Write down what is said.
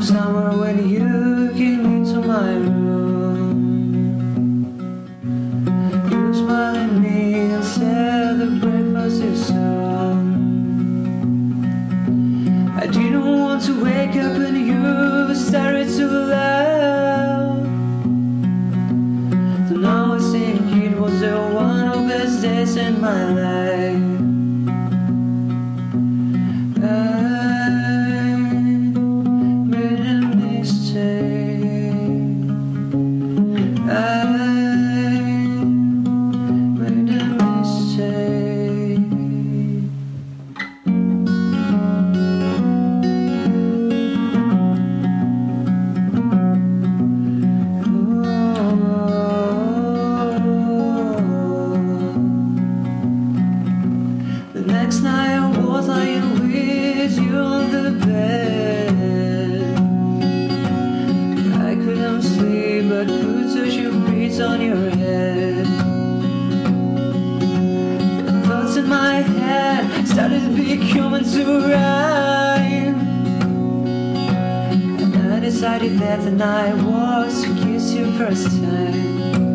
summer when you came into my room. You smiled at me and said the breakfast is soon. I didn't want to wake up and you started to laugh. Then I was thinking it was one of the best days in my life. Next night I was lying with you on the bed. I couldn't sleep but could touch your beads on your head. The thoughts in my head started becoming to rhyme, and I decided that the night was to kiss you first time.